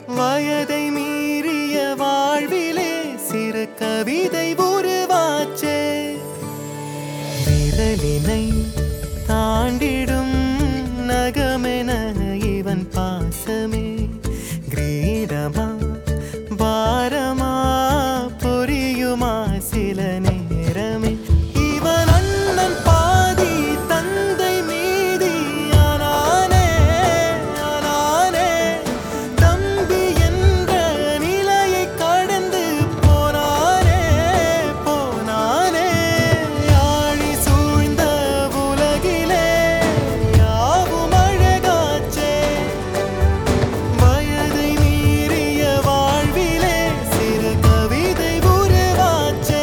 வயதை மீறிய வாழ்விலே சிறு கவிதை உருவாச்சே. விரலினை தாண்டிடும் நகமென இவன் பாசமே கிரீடமா பாரமா புரியுமா சில நேரமே. இவன் அண்ணன் பாதி தந்தை மீதி ஆனானே ஆனானே. தம்பி என்ற நிலையை கடந்து போனானே போனானே. ஆழி சூழ்ந்த உலகிலே யாவும் அழகாச்சே. வயதை மீறிய வாழ்விலே சிறு கவிதை உருவாச்சே.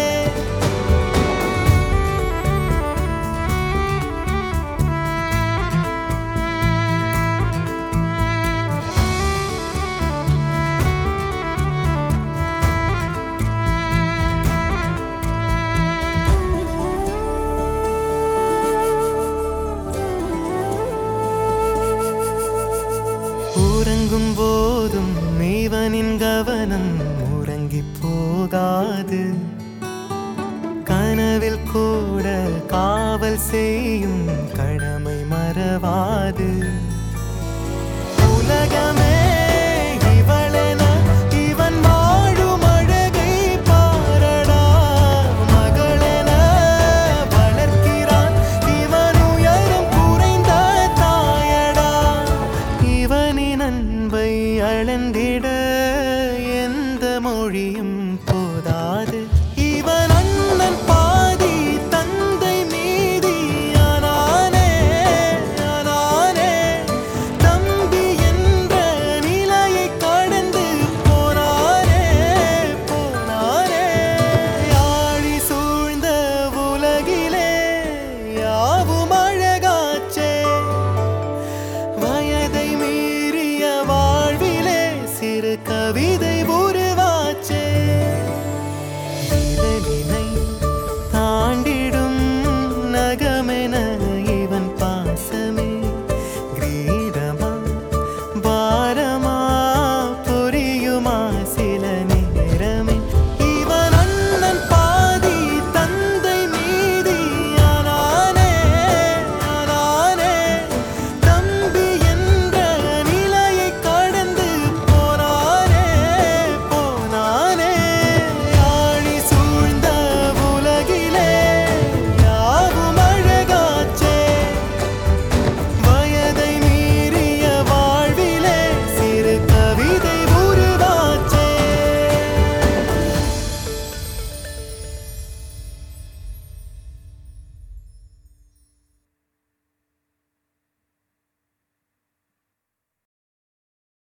உறங்கும் போதும் இவனின் கவனம் உறங்கி போகாது. கனவில் கூட காவல் செய்யும் கடமை மறவாது. உலகமே இவளென இவன் வாழும் அழகை பாரடா. மகளென வளர்க்கிறான் இவன் உயரம் குறைந்த தாயடா. இவனின் அன்பை அளந்திட எந்த மொழியும்